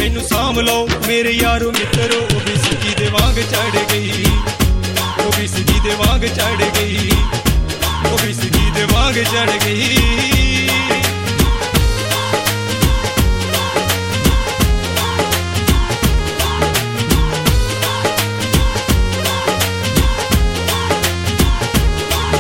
मैनू साम लो मेरे यारो मित्रो, ओ भी सगी दे वांग चढ़ गई, ओ भी सगी दे वांग चढ़ गई, ओ भी सगी दे वांग चढ़ गई।